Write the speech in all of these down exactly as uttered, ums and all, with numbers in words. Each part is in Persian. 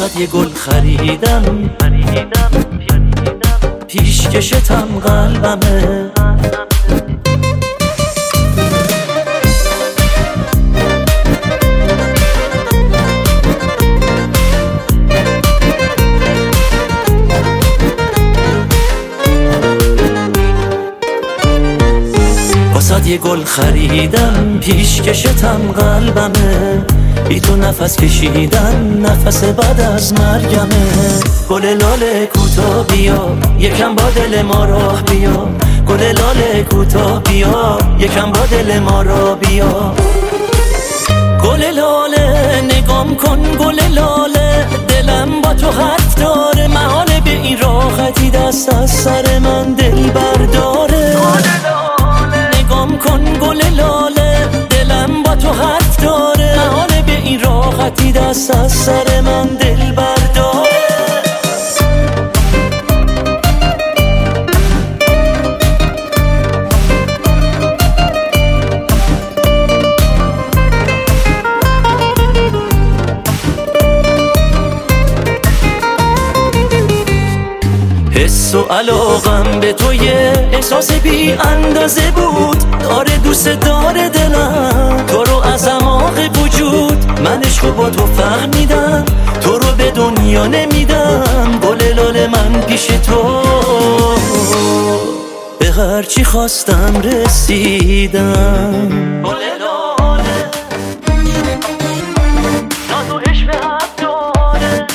واسه یه گل خریدم پیشکشتم قلبمه. واسه یه گل خریدم پیشکشتم قلبمه. بی تو نفس کشیدن نفس بعد از مرگمه. گل لاله کوتا بیا یکم با دل ما راه بیا. گل لاله کوتا بیا یکم با دل ما راه بیا. گل لاله نگام کن گل لاله، دلم با تو حرف داره. محاله به این راحتی دست از سر من دل برداره. نگام کن گل لاله، دلم با تو حرف داره. محاله به این راحتی دست از سر من دل برداره. حس و علاقم به تو یه احساس بی اندازه بود. داره دوست داره دلم تو رو از اعماق وجود. من عشقو با تو فهمیدم، تو رو به دنیا نمیدم. گل لاله من پیش تو به هرچی خواستم رسیدم. گل لاله ناز و عشق حق داره.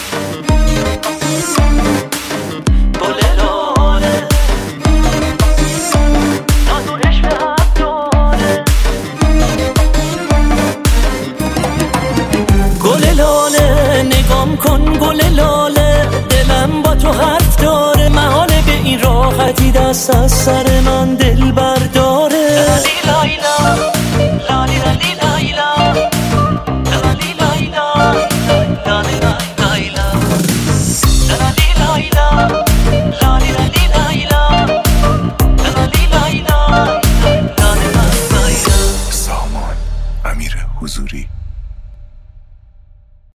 نگام کن گل لاله، دلم با تو حرف داره. محاله به این راحتی دست از سر